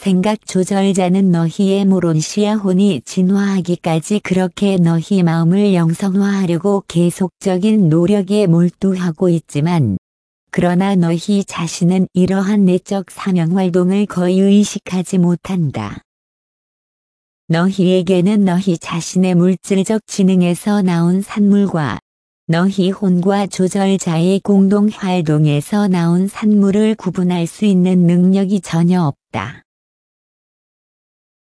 생각 조절자는 너희의 모론시아 혼이 진화하기까지 그렇게 너희 마음을 영성화하려고 계속적인 노력에 몰두하고 있지만, 그러나 너희 자신은 이러한 내적 사명활동을 거의 의식하지 못한다. 너희에게는 너희 자신의 물질적 지능에서 나온 산물과 너희 혼과 조절자의 공동활동에서 나온 산물을 구분할 수 있는 능력이 전혀 없다.